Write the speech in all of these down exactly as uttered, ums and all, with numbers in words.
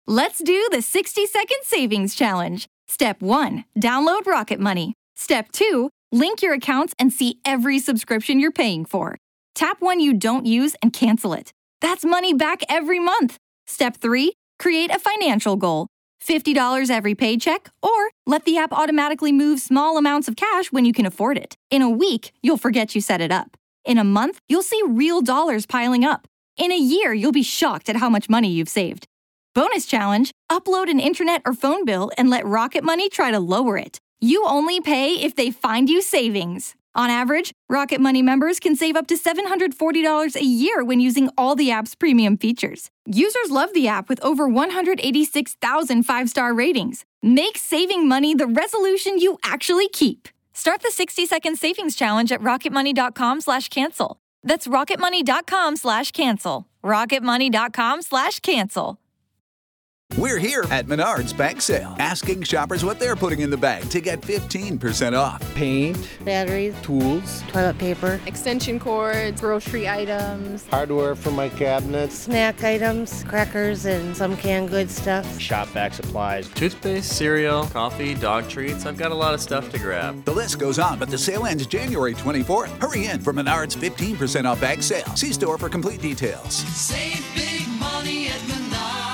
Let's do the sixty second savings challenge. Step one, download Rocket Money. Step two, link your accounts and see every subscription you're paying for. Tap one you don't use and cancel it. That's money back every month. Step three, create a financial goal. fifty dollars every paycheck, or let the app automatically move small amounts of cash when you can afford it. In a week, you'll forget you set it up. In a month, you'll see real dollars piling up. In a year, you'll be shocked at how much money you've saved. Bonus challenge, upload an internet or phone bill and let Rocket Money try to lower it. You only pay if they find you savings. On average, Rocket Money members can save up to seven hundred forty dollars a year when using all the app's premium features. Users love the app with over one hundred eighty-six thousand five-star ratings. Make saving money the resolution you actually keep. Start the sixty second savings challenge at rocketmoney.com slash cancel. That's rocketmoney.com slash cancel. rocketmoney.com slash cancel. We're here at Menards Bank Sale, asking shoppers what they're putting in the bag to get fifteen percent off. Paint, batteries, tools, toilet paper, extension cords, grocery items, hardware for my cabinets, snack items, crackers, and some canned goods stuff. Shop vac supplies, toothpaste, cereal, coffee, dog treats. I've got a lot of stuff to grab. The list goes on, but the sale ends January twenty-fourth. Hurry in for Menards fifteen percent off bag sale. See store for complete details. Save big money at Menards.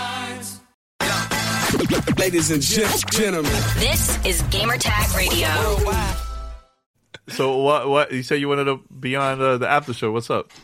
Ladies and gentlemen, this is Gamertag Radio. So what? What you say you wanted to be on uh, the after show? What's up?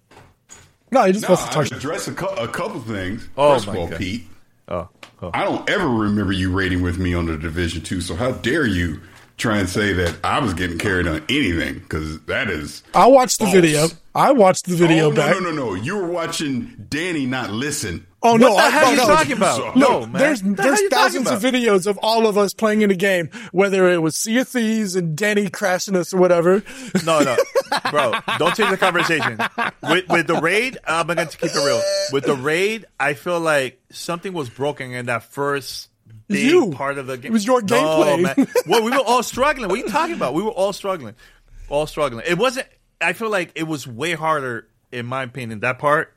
No, he just no, wants to touch. I address a, cu- a couple things. Oh, First my of all, God. Pete, oh, oh, I don't ever remember you rating with me on the Division Two. So how dare you try and say that I was getting carried on anything? Because that is. I watched the false. video. I watched the video oh, no, back. No, no, no, no. You were watching Danny not listen. Oh what no! the I, hell no, are you no. talking about? No, No, man. there's What the there's hell you thousands talking of videos of all of us playing in a game, whether it was Sea of Thieves and Danny crashing us or whatever. No, no, bro, don't change the conversation. With with the raid, I'm going to keep it real. With the raid, I feel like something was broken in that first big You. part of the game. It was your No, gameplay. man. Well, we were all struggling. What are you talking about? We were all struggling, all struggling. It wasn't. I feel like it was way harder, in my opinion, that part.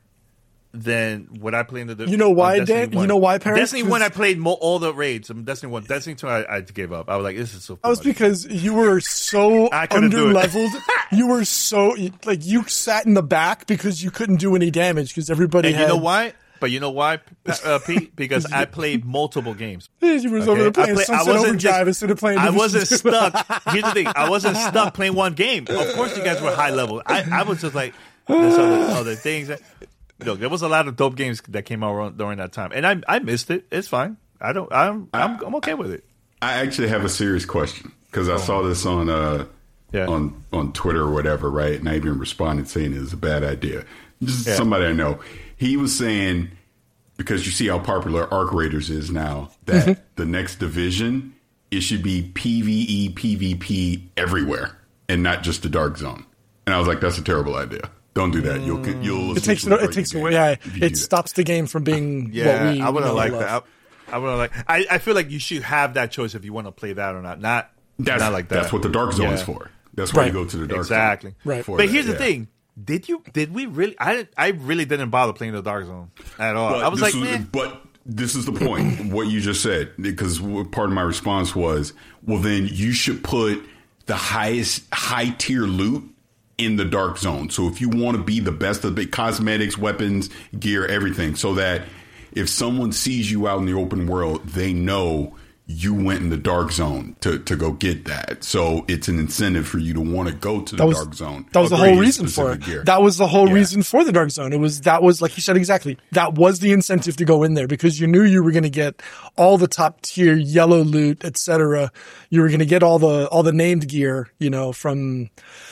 Than what I played in the. You know why, Destiny Dan? one. You know why, Parents? Destiny one, I played mo- all the raids. I mean, Destiny one, Destiny two, I, I gave up. I was like, this is so. That was much. because you were so I couldn't do under it. leveled. You were so like you sat in the back because you couldn't do any damage because everybody And had. you know why? But you know why, uh, Pete? Because I played multiple games. You was over there Okay? I playing play- I Sunset wasn't Overdrive just- instead of playing. I Division wasn't two. stuck. Here's the thing: I wasn't stuck playing one game. Of course, you guys were high level. I, I was just like, there's other, other things. Look, there was a lot of dope games that came out during that time, and I I missed it. It's fine. I don't. I'm I'm, I'm okay with it. I actually have a serious question because I saw this on uh Yeah. on on Twitter or whatever, right? And I even responded saying it was a bad idea. Just Yeah. somebody I know. He was saying because you see how popular Arc Raiders is now that Mm-hmm. the next division it should be PvE PvP everywhere and not just the Dark Zone. And I was like, that's a terrible idea. Don't do that. You'll you'll It takes essentially it break takes the away. game Yeah, if you do it that. stops the game from being Yeah, what we. I wouldn't know like and that. love. I, I wouldn't like. I, I feel like you should have that choice if you want to play that or not. Not That's, not like that. That's what the Dark Zone Yeah. is for. That's why Right. you go to the Dark Exactly. Zone. Right. for But that, here's the yeah. thing: did you? Did we really? I didn't, I really didn't bother playing the Dark Zone at all. But I was this like, was- man. but this is the point. What you just said, because part of my response was, well, then you should put the highest high tier loot in the Dark Zone. So if you want to be the best of the cosmetics, weapons, gear, everything, so that if someone sees you out in the open world, they know you went in the Dark Zone to, to go get that. So it's an incentive for you to want to go to the That was, Dark Zone. That was the upgrade whole your reason for specific it. gear. That was the whole Yeah. reason for the Dark Zone. It was that was like you said exactly. That was the incentive to go in there because you knew you were going to get all the top tier yellow loot, et cetera. You were going to get all the all the named gear, you know, from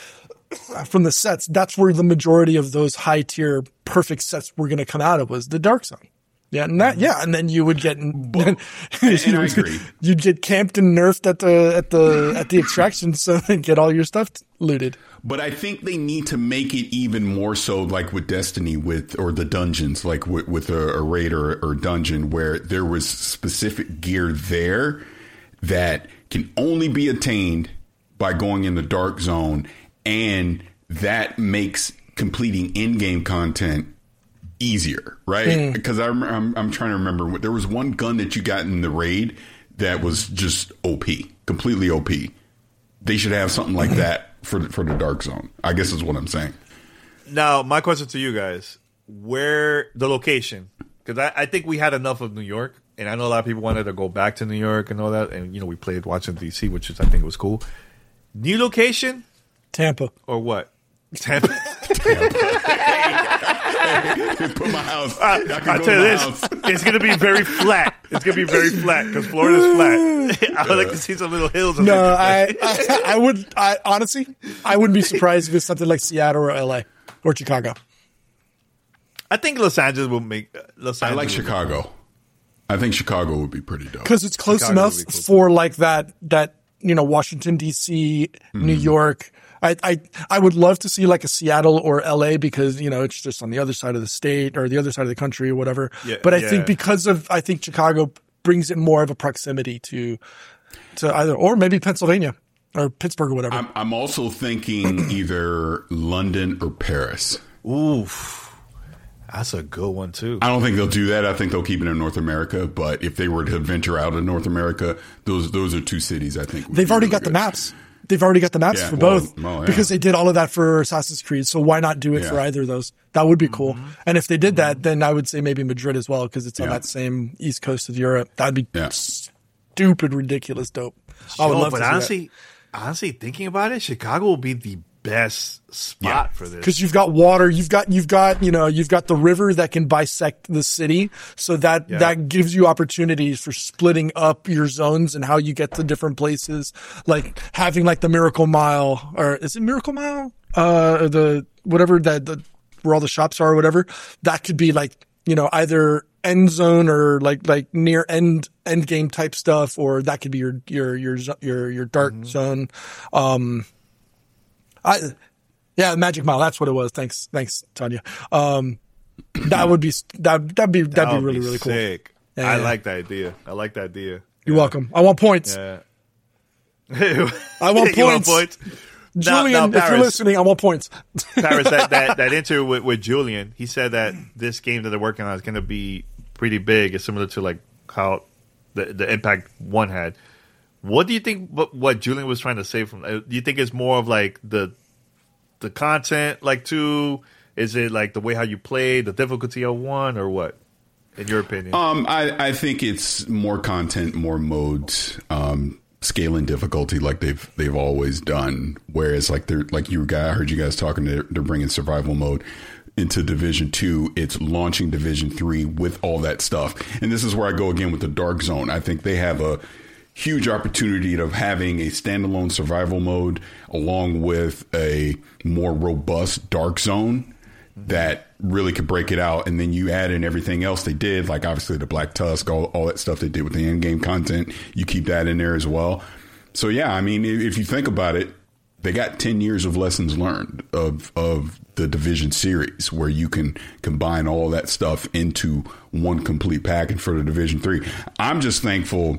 from the sets. That's where the majority of those high tier perfect sets were going to come out of was the Dark Zone. Yeah, and that, yeah, and then you would get, and I agree. You'd get camped and nerfed at the at the at the attraction, so and get all your stuff looted. But I think they need to make it even more so, like with Destiny, with or the dungeons, like with, with a, a raid or, or dungeon, where there was specific gear there that can only be attained by going in the Dark Zone, and that makes completing in-game content easier, right? Mm. Because I'm, I'm I'm trying to remember. There was one gun that you got in the raid that was just O P, completely O P. They should have something like that for the, for the Dark Zone, I guess is what I'm saying. Now, my question to you guys: where the location? Because I, I think we had enough of New York, and I know a lot of people wanted to go back to New York and all that. And you know, we played Washington D C, which is I think was cool. New location, Tampa or what? Tampa. Put my house. I, I'll tell you this: house. It's going to be very flat. It's going to be very flat because Florida's flat. I would like to see some little hills. No, I, I, I would. I honestly, I wouldn't be surprised if it's something like Seattle or L A or Chicago. I think Los Angeles will make. Los Angeles I like Chicago. I think Chicago would be pretty dope because it's close Chicago enough cool for like that. That you know, Washington D C, mm-hmm. New York. I, I I would love to see like a Seattle or L A because, you know, it's just on the other side of the state or the other side of the country or whatever. Yeah, but I yeah. think because of, I think Chicago brings it more of a proximity to, to either, or maybe Pennsylvania or Pittsburgh or whatever. I'm, I'm also thinking either London or Paris. Oof. That's a good one too. I don't think they'll do that. I think they'll keep it in North America. But if they were to venture out of North America, those, those are two cities I think. They've already really got good. the maps. They've already got the maps yeah, for well, both well, yeah. because they did all of that for Assassin's Creed. So why not do it yeah. for either of those? That would be cool. Mm-hmm. And if they did that, then I would say maybe Madrid as well because it's on yeah. that same east coast of Europe. That'd be yeah. stupid, ridiculous dope. I would Yo, love but to honestly, see that. honestly, thinking about it, Chicago will be the best spot yeah. for this because you've got water, you've got you've got you know you've got the river that can bisect the city, so that yeah. that gives you opportunities for splitting up your zones and how you get to different places, like having like the Miracle Mile, or is it Miracle Mile? Uh, the whatever that the where all the shops are or whatever. That could be like, you know, either end zone or like like near end end game type stuff, or that could be your your your your your dark mm-hmm. zone. Um, I, yeah, Magic Mile. That's what it was. Thanks, thanks, Tanya. Um, that would be that that'd be that'd that be really be really cool. Sick. Yeah, I yeah. like that idea. I like that idea. You're yeah. welcome. I want points. Yeah. I want you points. Want points? Julian, now, now, if you're listening, I want points. Paris, that, that, that interview with, with Julian, he said that this game that they're working on is going to be pretty big. It's similar to like how the the Impact One had. What do you think? What, what Julian was trying to say from? Do you think it's more of like the the content, like two? Is it like the way how you play, the difficulty of one, or what? In your opinion? Um, I, I think it's more content, more modes, um, scaling difficulty like they've they've always done. Whereas like they're like you guys, I heard you guys talking. They're, they're bringing survival mode into Division Two. It's launching Division Three with all that stuff. And this is where I go again with the Dark Zone. I think they have a huge opportunity of having a standalone survival mode along with a more robust Dark Zone that really could break it out. And then you add in everything else they did, like obviously the Black Tusk, all, all that stuff they did with the in-game content. You keep that in there as well. So, yeah, I mean, if you think about it, they got ten years of lessons learned of, of the Division series where you can combine all that stuff into one complete package for the Division three. I'm just thankful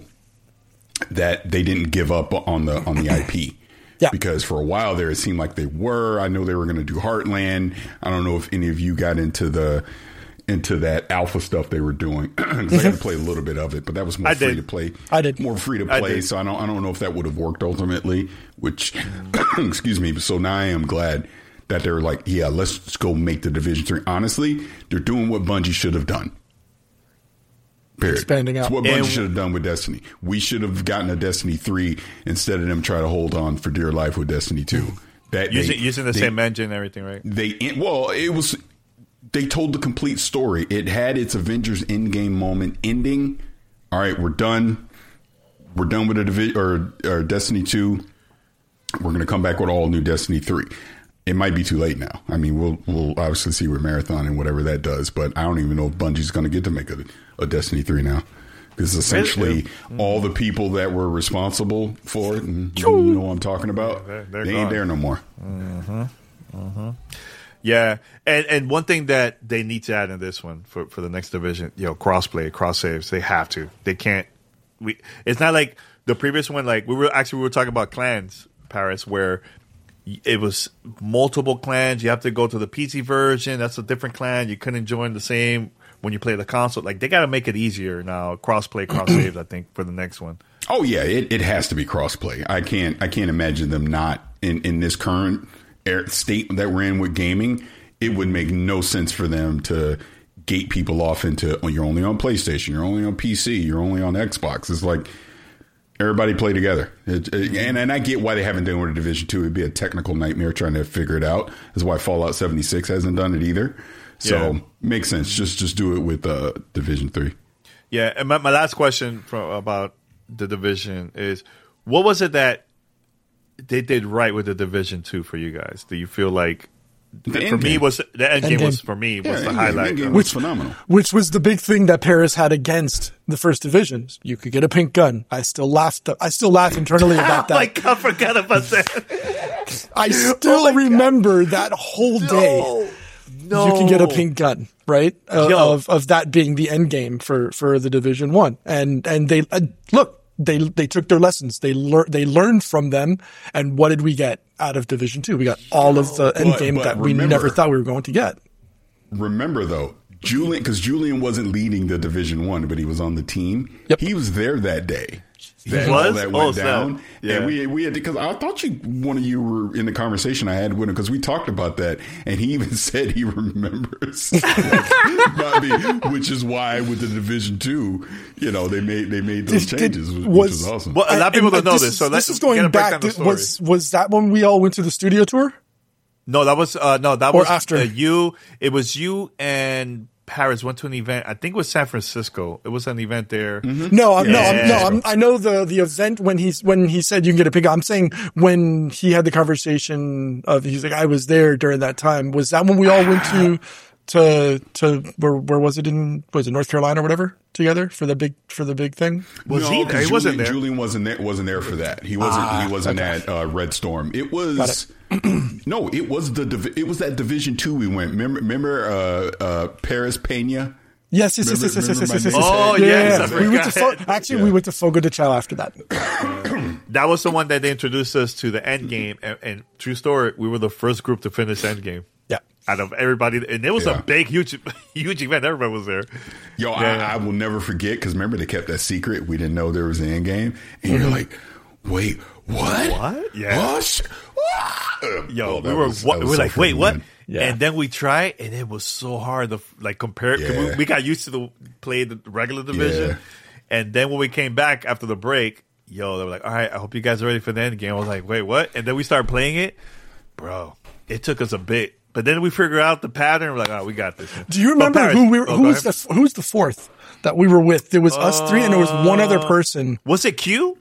that they didn't give up on the on the I P. Yeah. Because for a while there, it seemed like they were. I know they were going to do Heartland. I don't know if any of you got into the into that alpha stuff they were doing. Because I got to play a little bit of it, but that was more I free did. to play. I did more free to I play. did. So I don't I don't know if that would have worked ultimately. Which, excuse me. So now I am glad that they're like, yeah, let's go make the Division three. Honestly, they're doing what Bungie should have done. Period. Expanding out. It's what Bungie And- should have done with Destiny. We should have gotten a Destiny three instead of them trying to hold on for dear life with Destiny two. That using, they, using the they, same engine and everything, right? They well, it was they told the complete story. It had its Avengers Endgame moment ending. All right, we're done. We're done with the divi- or, or Destiny two. We're going to come back with all new Destiny three. It might be too late now. I mean, we'll we'll obviously see with Marathon and whatever that does, but I don't even know if Bungie's going to get to make a, a Destiny three now. Because essentially mm-hmm. all the people that were responsible for it, and you know what I'm talking about, yeah, they're, they're they ain't gone. there no more. Mm-hmm. Mm-hmm. Yeah, and and one thing that they need to add in this one for, for the next division, you know, crossplay, cross saves, they have to. They can't. We. It's not like the previous one. Like we were actually we were talking about clans, Paris, where it was multiple clans. You have to go to the P C version. That's a different clan. You couldn't join the same when you play the console. Like, they got to make it easier now. Cross-play, cross-saves, I think, for the next one. Oh, yeah. It, it has to be cross-play. I can't I can't imagine them not in, in this current state that we're in with gaming. It would make no sense for them to gate people off into, oh, you're only on PlayStation, you're only on P C, you're only on Xbox. It's like, everybody play together. It, it, and, and I get why they haven't done it with Division two. It'd be a technical nightmare trying to figure it out. That's why Fallout seventy-six hasn't done it either. So, yeah. Makes sense. Just just do it with uh, Division three. Yeah, and my, my last question from, about the Division is, what was it that they did right with the Division two for you guys? Do you feel like, the for me, game. was the end, end game, game was for me yeah, was the end highlight. Game, end game of, was phenomenal. Which was the big thing that Paris had against the first division. You could get a pink gun. I still laughed. I still laugh internally about that. Oh my God, I forgot about that. I still oh remember God. that whole day. No. No. You can get a pink gun, right? Uh, of of that being the end game for for the Division One, and and they uh, look. They they took their lessons. They learned they learned from them. And what did we get out of Division Two? We got all of the end game that remember, we never thought we were going to get. Remember though, Julian, because Julian wasn't leading the Division One, but he was on the team. Yep. He was there that day. That, he was? all that went oh, down. So, yeah. And we we had because I thought you one of you were in the conversation I had with him because we talked about that, and he even said he remembers. Not me, which is why with the Division Two, you know, they made they made those did, changes, did, which was, was awesome. Well, a lot of people don't know this. this, so this let's is going back. Did, was was that when we all went to the studio tour? No, that was uh, no, that or was after uh, you. It was you and Paris went to an event. I think it was San Francisco. It was an event there. Mm-hmm. No, I'm, yeah. no, I'm, no. I'm, I know the the event when he's when he said you can get a pig. I'm saying when he had the conversation of he's like I was there during that time. Was that when we all went to to to where where was it in was it North Carolina or whatever together for the big for the big thing? Was no, he there? He Julian, wasn't there. Julian wasn't there. Wasn't there for that. He wasn't. Ah, he wasn't okay. at uh, Red Storm. It was. No, it was the. Divi- it was that Division Two we went. Remember, remember uh, uh, Paris Pena. Yes, yes, yes, yes, yes, yes, yes, yes. Oh, yeah, yes. yeah. We went to Fo- actually yeah. we went to Fogo de Chao after that. That was the one that they introduced us to the end game, and, and true story, we were the first group to finish end game. Yeah, out of everybody, and it was yeah. a big, huge, huge event. Everybody was there. Yo, yeah. I, I will never forget because remember they kept that secret. We didn't know there was an end game, and you're like, "Wait, what? What? Yeah. What? Yo, oh, we were was, what, we were so like, wait, what? man. Yeah. And then we tried, and it was so hard to like compare. Yeah. We, we got used to the play the regular division, Yeah. and then when we came back after the break, yo, they were like, "All right, I hope you guys are ready for the end game." I was like, "Wait, what?" And then we started playing it, bro. It took us a bit, but then we figured out the pattern. We're like, "Oh, we got this." Do you remember Paris, who we were, oh, who go was ahead. the who's the fourth that we were with? There was us three, and there was one other person. Was it Q?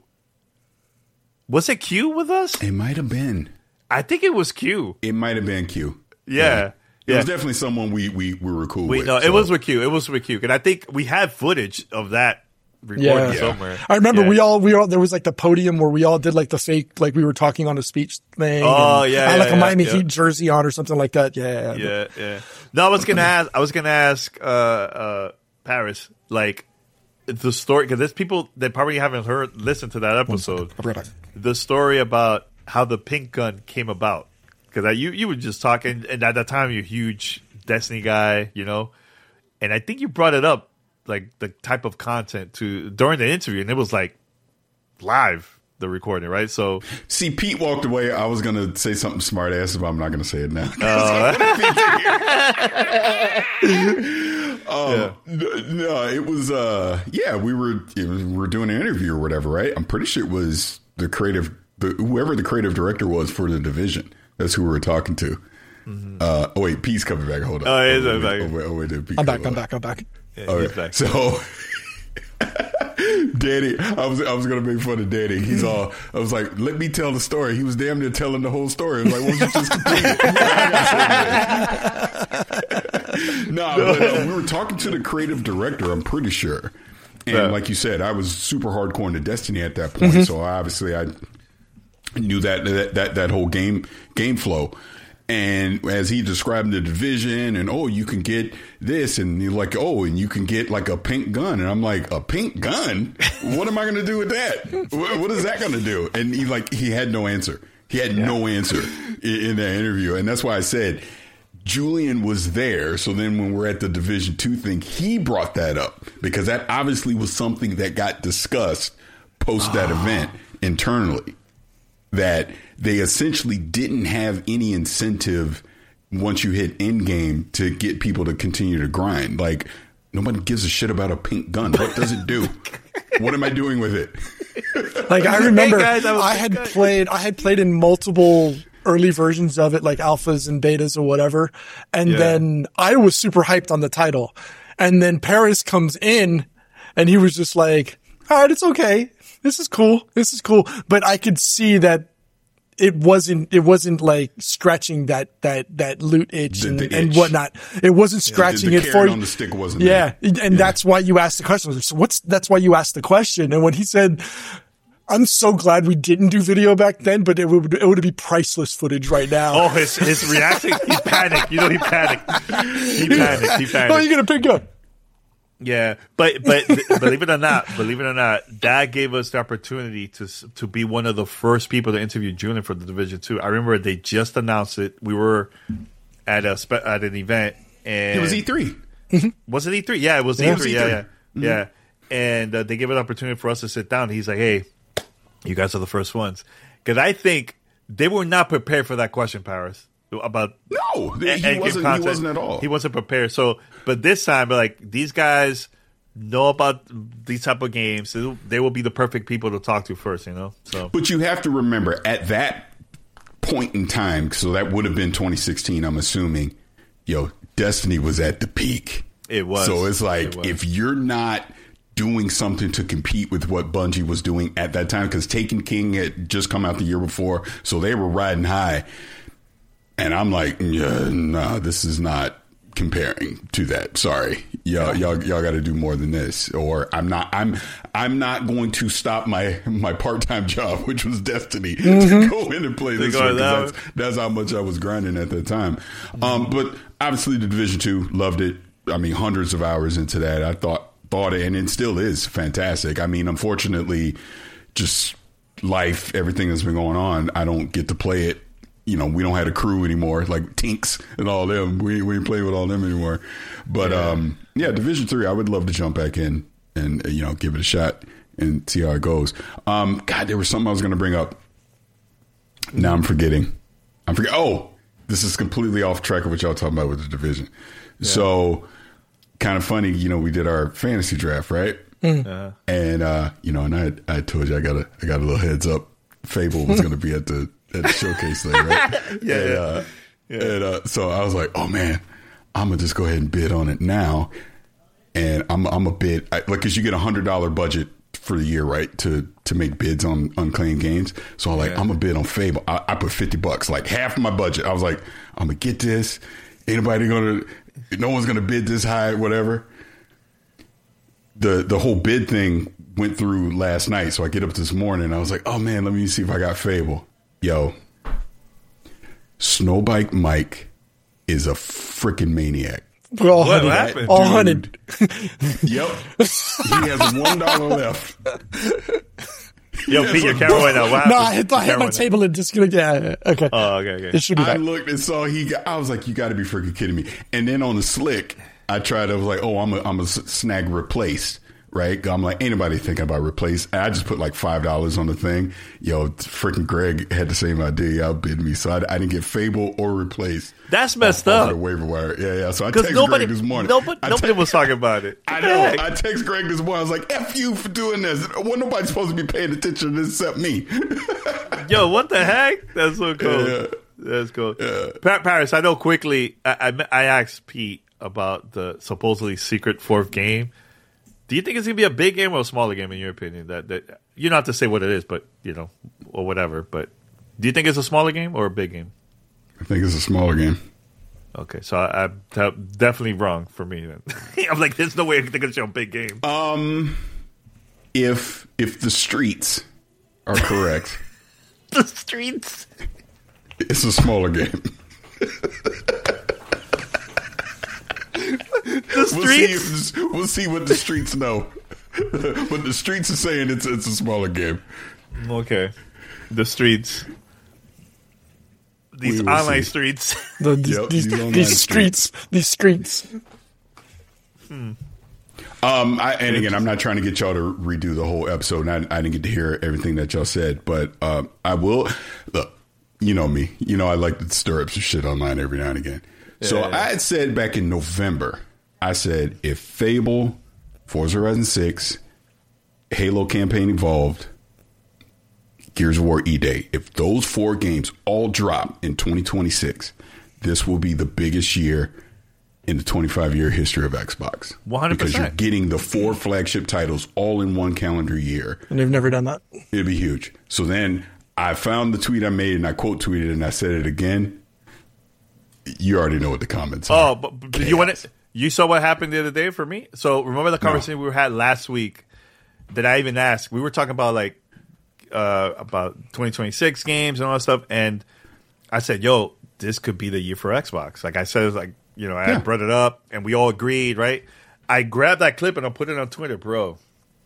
Was it Q with us? It might have been. I think it was Q. It might have been Q. Yeah. It yeah. was definitely someone we we, we were cool We, with. no, it so. was with Q. It was with Q. And I think we had footage of that recording Yeah. somewhere. I remember Yeah. we all we all there was like the podium where we all did like the fake like we were talking on a speech thing. Oh, and yeah, I had like yeah, a Miami yeah. Heat jersey on or something like that. Yeah, Yeah, yeah. No, I was gonna ask. I was gonna ask uh, uh, Paris like the story because there's people that probably haven't heard listened to that episode. The story about how the pink gun came about because you you were just talking, and at that time you're a huge Destiny guy, you know, and I think you brought it up like the type of content to during the interview, and it was like live the recording, right? So See, Pete walked away. I was going to say something smart ass, but I'm not going to say it now. Uh, um, n- no, it was, uh, yeah, we were, it was, we were doing an interview or whatever, right? I'm pretty sure it was the creative, the, whoever the creative director was for the division. That's who we were talking to. Mm-hmm. Uh, oh, wait, Pete's coming back. Hold on. Oh, he's oh, wait, back. oh, wait, oh, wait, did Pete I'm come back. I'm back? back. I'm back. Yeah, Okay, he's back. so Danny, I was I was gonna make fun of Danny. He's all I was like, let me tell the story. He was damn near telling the whole story. I was like, why don't you just complete it? No, but uh, we were talking to the creative director. I'm pretty sure, and Yeah. like you said, I was super hardcore into Destiny at that point. Mm-hmm. So obviously, I knew that that that, that whole game game flow. And as he described the division and, oh, you can get this and you're like, oh, and you can get like a pink gun. And I'm like, a pink gun? What am I going to do with that? What, what is that going to do? And he like, he had no answer. He had yeah. no answer in, in that interview. And that's why I said Julian was there. So then when we're at the Division two thing, he brought that up because that obviously was something that got discussed post that oh. event internally, that they essentially didn't have any incentive once you hit end game to get people to continue to grind. Like, nobody gives a shit about a pink gun. What does it do? What am I doing with it? Like, I remember hey guys, I, I had played, I had played in multiple early versions of it, like alphas and betas or whatever. And yeah. then I was super hyped on the title. And then Paris comes in and he was just like, all right, it's okay. This is cool. This is cool. But I could see that it wasn't, it wasn't like scratching that, that, that loot itch, the, and, the itch. and whatnot. It wasn't scratching yeah, the, the it for you. on the stick wasn't yeah. there. And yeah. that's why you asked the question. I was like, so what's, that's why you asked the question. And when he said, I'm so glad we didn't do video back then, but it would, it would be priceless footage right now. Oh, his, his reaction, he panicked. You know, he panicked. He panicked. He panicked. Oh, you're going to pick up. Yeah, but but believe it or not, believe it or not, that gave us the opportunity to to be one of the first people to interview Julian for the Division Two. I remember they just announced it. We were at a spe- at an event, and it was E three. Was it E three? Yeah, it was yeah, E three. It was E three. Yeah, yeah, mm-hmm. yeah. And uh, they gave an opportunity for us to sit down. He's like, "Hey, you guys are the first ones," because I think they were not prepared for that question, Paris. About no, he and, wasn't. And he wasn't at all. He wasn't prepared. So, but this time, like these guys know about these type of games. So they will be the perfect people to talk to first. You know. So, but you have to remember at that point in time. So that would have been twenty sixteen. I'm assuming. Yo, Destiny was at the peak. It was. So it's like it was. If you're not doing something to compete with what Bungie was doing at that time, because Taken King had just come out the year before, so they were riding high. And I'm like, yeah, no, this is not comparing to that. Sorry, y'all, y'all, y'all got to do more than this. Or I'm not, I'm, I'm not going to stop my my part time job, which was Destiny, mm-hmm. to go in and play this one. That's, that's how much I was grinding at that time. Mm-hmm. Um, but obviously, the Division Two, loved it. I mean, hundreds of hours into that. I thought thought it, and it still is fantastic. I mean, unfortunately, just life, everything that's been going on, I don't get to play it. You know, we don't have a crew anymore, like Tinks and all them. We we ain't playing with all them anymore. But yeah, um, yeah Division Three, I would love to jump back in and you know give it a shot and see how it goes. Um, God, there was something I was going to bring up. Now I'm forgetting. I'm forgetting. Oh, this is completely off track of what y'all talking about with the Division. Yeah. So, kind of funny, you know, we did our fantasy draft, right? Mm. Uh-huh. And uh, you know, and I I told you I got a I got a little heads up. Fable was going to be at the at the showcase thing, right? yeah, and, yeah. Uh, yeah. And uh, so I was like, oh man, I'm gonna just go ahead and bid on it now. And I'm I'm a bid I, like because you get a hundred dollar budget for the year, right? To to make bids on unclaimed games. So I'm like, yeah. I'm a bid on Fable. I, I put fifty bucks, like half of my budget. I was like, I'm gonna get this. Anybody gonna? No one's gonna bid this high, whatever. The the whole bid thing went through last night, so I get up this morning and I was like, oh man, let me see if I got Fable. Yo, Snowbike Mike is a freaking maniac. We're all what hunted. happened? All hunted. Yep. He has one dollar left. Yo, Pete, your camera went out. What no, I hit, I hit my table and just gonna get okay. Oh, okay, okay. It should be I back. looked and saw he got, I was like, you got to be freaking kidding me. And then on the slick, I tried, I was like, oh, I'm a, I'm a snag replace, right? I'm like, ain't nobody thinking about replace. And I just put like five dollars on the thing. Yo, freaking Greg had the same idea. Outbid me. So I, I didn't get Fable or replace. That's messed off, off up. The waiver wire. Yeah, yeah. So I texted nobody, Greg this morning. Nobody, I nobody text, was talking about it. I know. I text Greg this morning. I was like, F you for doing this. Well, nobody's supposed to be paying attention to this except me. Yo, what the heck? That's so cool. Yeah. That's cool. Yeah. Pa- Paris, I know quickly, I, I, I asked Pete about the supposedly secret fourth game. Do you think it's going to be a big game or a smaller game in your opinion? That, that you don't have to say what it is, but, you know, or whatever. But do you think it's a smaller game or a big game? I think it's a smaller game. Okay, so I, I'm t- definitely wrong for me. Then. I'm like, there's no way they're going to show a big game. Um, if if the streets are correct, the streets, it's a smaller game. The streets. We'll see, we'll see what the streets know. But the streets are saying it's it's a smaller game. Okay, the streets. these online see. streets. The, these, yep, these, these, these streets. streets. These streets. Hmm. Um, I, and again, I'm not trying to get y'all to redo the whole episode. I, I didn't get to hear everything that y'all said, but uh, I will. Look, you know me. You know I like to stir up some shit online every now and again. Yeah, so yeah. I had said back in November, I said if Fable, Forza Horizon six, Halo Campaign Evolved, Gears of War E-Day, if those four games all drop in twenty twenty-six, this will be the biggest year in the twenty-five year history of Xbox. one hundred percent. Because you're getting the four flagship titles all in one calendar year. And they've never done that. It'd be huge. So then I found the tweet I made and I quote tweeted and I said it again. You already know what the comments are. Oh, but, but you want it, you saw what happened the other day for me? So remember the conversation no. we had last week that I even asked? We were talking about like uh, about twenty twenty-six games and all that stuff. And I said, yo, this could be the year for Xbox. Like I said, it was like, you know, I yeah. brought it up, and we all agreed, right? I grabbed that clip, and I put it on Twitter, bro.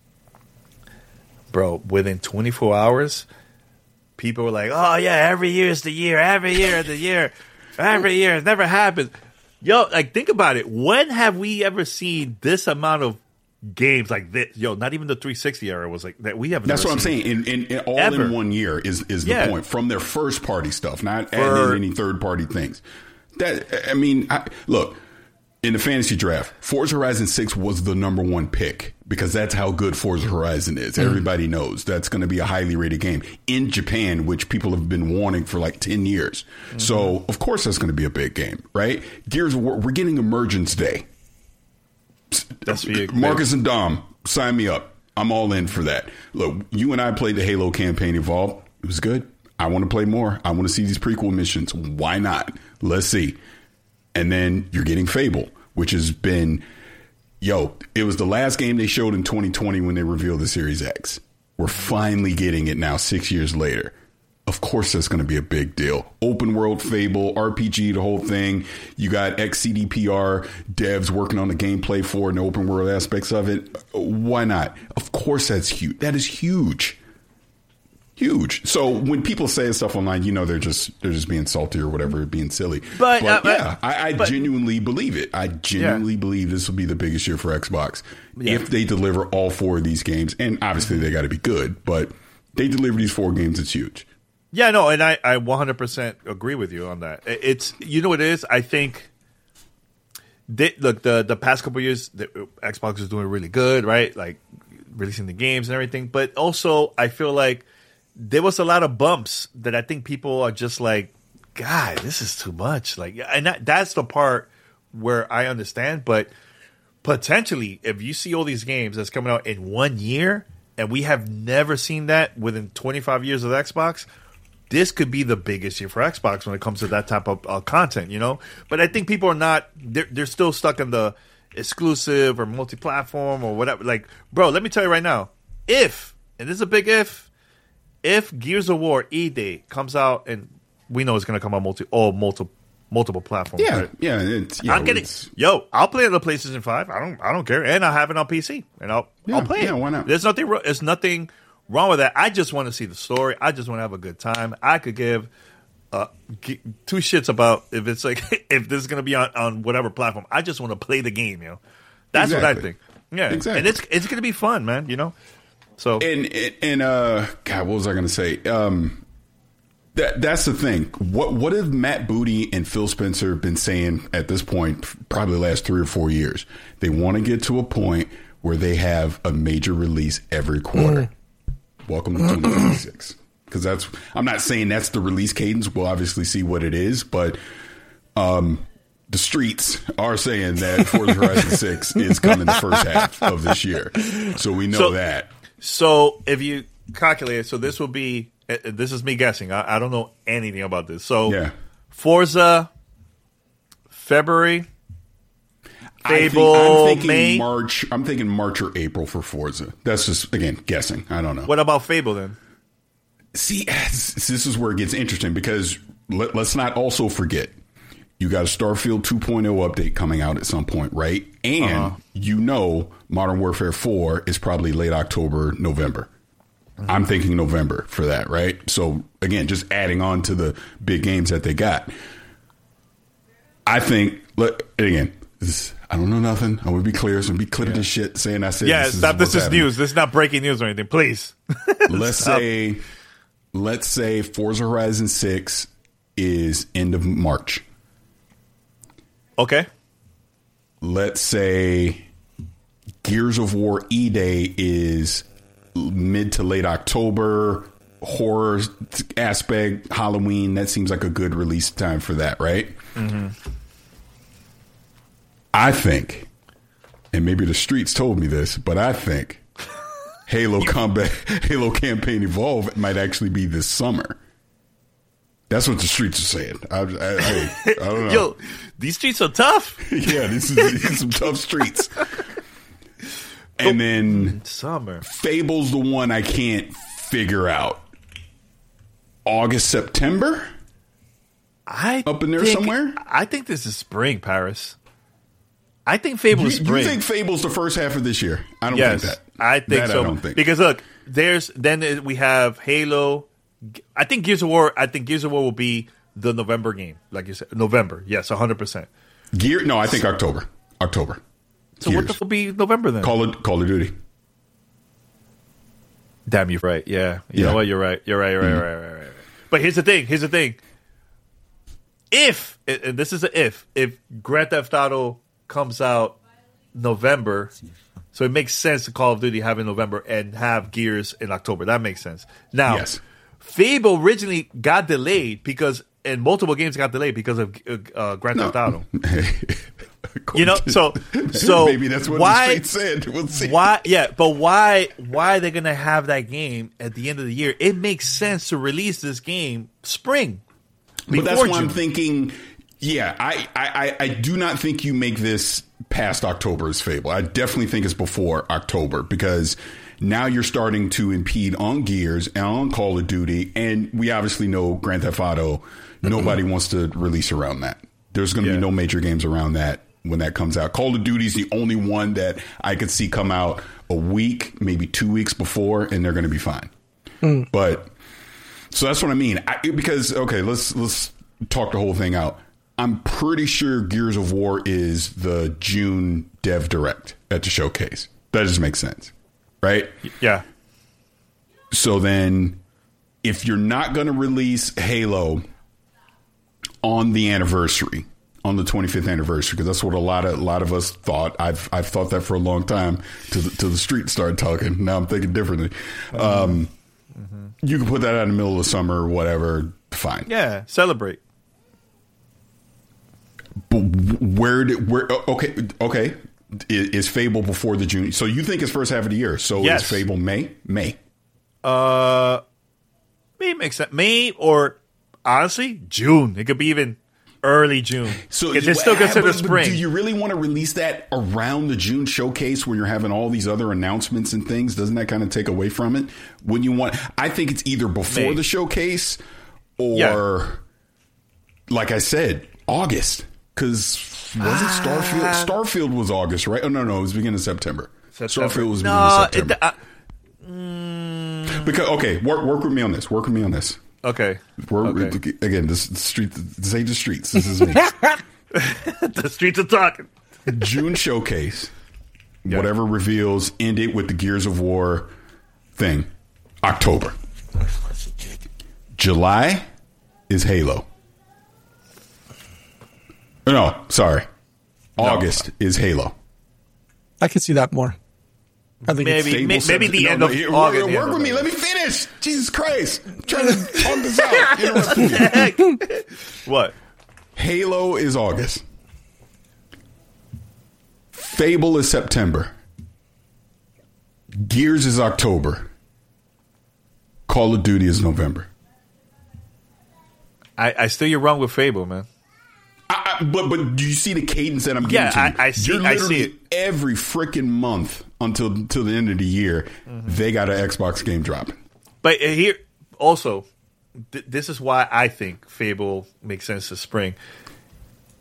Bro, within twenty-four hours, people were like, oh, yeah, every year is the year. Every year is the year. Every year. It never happens. Yo, like, think about it. When have we ever seen this amount of games like this? Yo, not even the three sixty era was like that. We have. That's never what seen I'm saying. In, in, in all ever. in one year is, is the yeah. point. From their first-party stuff, not For, adding any third-party things. That I mean, I, look, in the fantasy draft, Forza Horizon six was the number one pick because that's how good Forza Horizon is. Mm. Everybody knows that's going to be a highly rated game in Japan, which people have been wanting for like ten years. Mm-hmm. So, of course, that's going to be a big game, right? Gears of War, we're getting Emergence Day. That's big. Marcus and Dom, sign me up. I'm all in for that. Look, you and I played the Halo Campaign Evolved. It was good. I want to play more. I want to see these prequel missions. Why not? Let's see. And then you're getting Fable, which has been, yo, it was the last game they showed in twenty twenty when they revealed the Series X. We're finally getting it now six years later. Of course, that's going to be a big deal. Open world Fable, R P G, the whole thing. You got X C D P R devs working on the gameplay for and the open world aspects of it. Why not? Of course, that's huge. That is huge. Huge. So when people say stuff online, you know they're just they're just being salty or whatever, being silly. But, but uh, yeah, I, I but, genuinely believe it. I genuinely yeah. believe this will be the biggest year for Xbox yeah. if they deliver all four of these games. And obviously they got to be good, but they deliver these four games. It's huge. Yeah, no, and I, I one hundred percent agree with you on that. It's you know what it is. I think. They, look, the the past couple of years, the, Xbox is doing really good, right? Like releasing the games and everything. But also, I feel like there was a lot of bumps that I think people are just like, God, this is too much. Like, and that, that's the part where I understand. But potentially, if you see all these games that's coming out in one year, and we have never seen that within twenty-five years of Xbox, this could be the biggest year for Xbox when it comes to that type of uh, content, you know? But I think people are not, they're, they're still stuck in the exclusive or multi-platform or whatever. Like, bro, let me tell you right now, if, and this is a big if, if Gears of War E-Day comes out, and we know it's going to come out multi, all multiple multiple platforms. Yeah, right? yeah. It's, yeah I'm getting, yo, I'll play it on the PlayStation five. I don't, I don't care, and I'll have it on P C, and I'll, yeah, I'll play yeah, it. Why not? There's nothing, there's nothing wrong with that. I just want to see the story. I just want to have a good time. I could give uh, g- two shits about if it's like if this is going to be on, on whatever platform. I just want to play the game. You know, that's exactly. what I think. Yeah, exactly. And it's it's going to be fun, man. You know. So and and uh, God, what was I going to say? Um, that that's the thing. What what have Matt Booty and Phil Spencer been saying at this point? Probably the last three or four years. They want to get to a point where they have a major release every quarter. Mm. Welcome to twenty twenty-six. Because that's, I'm not saying that's the release cadence. We'll obviously see what it is, but um, the streets are saying that Forza Horizon six is coming the first half of this year. So we know so, that. So if you calculate it, so this will be, this is me guessing. I, I don't know anything about this. So yeah. Forza, February, Fable, I think, I'm thinking May. March. I'm thinking March or April for Forza. That's just, again, guessing. I don't know. What about Fable then? See, this is where it gets interesting because let, let's not also forget you got a Starfield two point oh update coming out at some point, right? And uh-huh. you know Modern Warfare four is probably late October, November. Mm-hmm. I'm thinking November for that, right? So again, just adding on to the big games that they got. I think, look, again, this, I don't know nothing. I want to be clear. So be clear yeah. to this shit saying I said yeah, this. Stop. Is This is happening. news. This is not breaking news or anything. Please. let's Stop. say, let's say Forza Horizon six is end of March. Okay. Let's say Gears of War E-Day is mid to late October. Horror aspect, Halloween, that seems like a good release time for that, right? Mm-hmm. I think, and maybe the streets told me this, but I think Halo Combat, Halo Campaign Evolve might actually be this summer. That's what the streets are saying. I, I, I, I don't know. Yo, these streets are tough. Yeah, this is, these are some tough streets. And then summer. Fable's the one I can't figure out. August, September? I Up in there think, somewhere? I think this is spring, Paris. I think Fable You, is spring. you think Fable's the first half of this year? I don't yes, think that. I think that so. I don't think. Because look, there's then we have Halo. I think Gears of War. I think Gears of War will be the November game, like you said. November, yes, one hundred percent. Gear? No, I think October. October. So Gears. what the fuck will be November then? Call of Call of Duty. Damn, you're right. Yeah, you Yeah. know what? You're right. You're right. You're right. Mm-hmm. Right, right. Right. Right. But here's the thing. Here's the thing. If and this is an if if Grand Theft Auto comes out November, so it makes sense to Call of Duty have in November and have Gears in October. That makes sense. Now, Yes. Fable originally got delayed because and multiple games got delayed because of uh, Grand Theft Auto. You know, so so maybe that's what why, the street said. We'll see. Why? Yeah, but why? Why are they gonna have that game at the end of the year? It makes sense to release this game spring. But that's why June. I'm thinking. Yeah, I, I, I do not think you make this past October as Fable. I definitely think it's before October because now you're starting to impede on Gears and on Call of Duty, and we obviously know Grand Theft Auto. Nobody wants to release around that. There's going to Yeah. be no major games around that when that comes out. Call of Duty is the only one that I could see come out a week, maybe two weeks before, and they're going to be fine. Mm. But so that's what I mean. I, because okay, let's let's talk the whole thing out. I'm pretty sure Gears of War is the June Dev Direct at the showcase. That just makes sense, right? Yeah. So then, if you're not going to release Halo on the anniversary, on the twenty-fifth anniversary, because that's what a lot of a lot of us thought. I've I've thought that for a long time. Till the, till the street started talking. Now I'm thinking differently. Um, mm-hmm. You can put that out in the middle of the summer or whatever. Fine. Yeah. Celebrate. But where did where? Okay, okay. Is, is Fable before the June? So you think it's first half of the year? So Yes. is Fable May? May. Uh, May makes sense. May or honestly June. It could be even early June. So it's still considered but- but spring. Do you really want to release that around the June showcase when you're having all these other announcements and things? Doesn't that kind of take away from it? When you want, I think it's either before May. the showcase or, Yeah. like I said, August. Because was it Starfield? Starfield was August, right? Oh no, no, it was beginning of September. September. Starfield was No, beginning of September. it- uh, mm, Because okay, work work with me on this. Work with me on this. okay. We're, Okay. Again, this the street. This ain't the streets. This is me. The streets are talking. June showcase. Yeah. Whatever reveals, end it with the Gears of War thing. October. July is Halo. No, sorry. August is Halo. I could see that more. I think Maybe- it's, Fable maybe seven- the no, end no, of here, August, Work, yeah, work no, with me. no. Let me finish. Jesus Christ. I'm trying to talk this out. Interrupting you. What? Halo is August. Fable is September. Gears is October. Call of Duty is November. I, I still you're wrong with Fable, man. I, I, but but do you see the cadence that I'm getting Yeah, to? I- I see- You're I see literally it. every freaking month until until the end of the year, Mm-hmm. they got an Xbox game dropping. But uh, here also, th- this is why I think Fable makes sense to spring.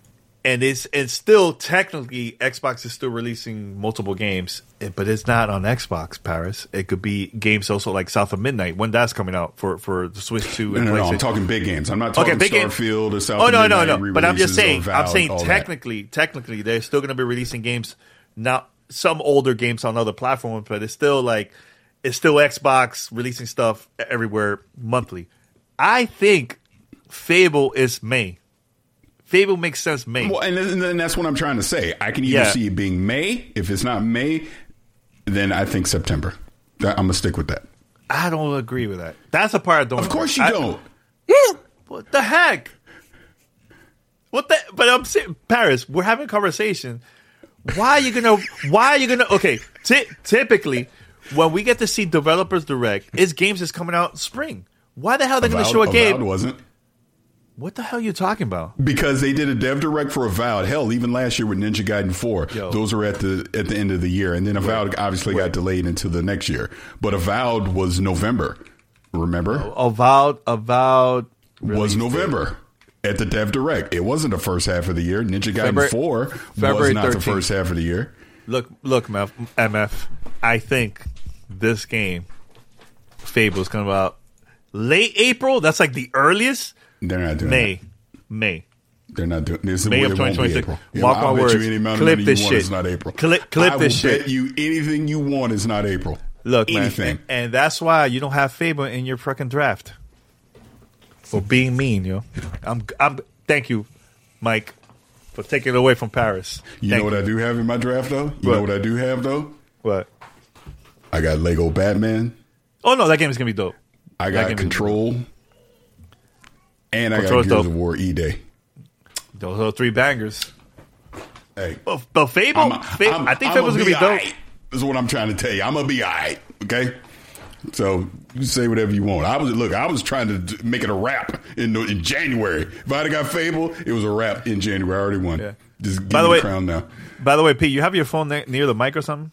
and it's it's still technically Xbox is still releasing multiple games, but it's not on Xbox, Paris. It could be games also like South of Midnight when that's coming out for, for the Switch two. No, and no, no, PlayStation. I'm talking big games. I'm not talking okay, big Starfield or South Oh of no, Midnight no, no. But I'm just saying, Valve, I'm saying all technically, that. technically, they're still going to be releasing games, not some older games on other platforms, but it's still like it's still Xbox releasing stuff everywhere monthly. I think Fable is May. Fable makes sense May. Well, and, and, and that's what I'm trying to say. I can either Yeah. see it being May. If it's not May, then I think September. That, I'm gonna stick with that. I don't agree with that. That's the part I don't. Of course you I, don't. What the heck? What the? But I'm saying, Paris, we're having a conversation. Why are you gonna? Why are you gonna? Okay, t- typically when we get to see developers direct, it's games that's coming out spring. Why the hell are they going to show a game? Avowed wasn't. What the hell are you talking about? Because they did a dev direct for Avowed. Hell, even last year with Ninja Gaiden four, Yo. those were at the at the end of the year, and then Avowed Wait. obviously Wait. got delayed into the next year. But Avowed was November. Remember? Avowed, Avowed was November date. At the dev direct. It wasn't the first half of the year. Ninja Gaiden February, four February was not thirteenth. the first half of the year. Look, look, M F. I think this game, Fable, is coming out late April. That's like the earliest. They're not doing May. that. May. They're not doing this. May It of won't twenty be twenty-six. April. Yeah, Mark I'll my bet words. you any amount of Clip money this you want shit. it's not April. Clip, clip I will this shit. bet you anything you want is not April. Look, anything. man, and, and that's why you don't have Fable in your freaking draft for being mean, yo. I'm, I'm. Thank you, Mike, for taking it away from Paris. You Thank know what I do have in my draft though? You What? know what I do have though? What? I got Lego Batman. Oh no, that game is gonna be dope. I That got game is Control. And I Control's got Gears dope. of War E-Day. Those are three bangers. Hey, But, but Fable, I'm a- Fa- I'm- I think I'm Fable's a gonna be dope. alright. This is what I'm trying to tell you. I'm gonna be all right. Okay. So you say whatever you want. I was look. I was trying to d- make it a wrap in in January. If I'd have got Fable, it was a wrap in January. I already won. Yeah. Just give By me the the way- crown now. By the way, Pete, you have your phone ne- near the mic or something?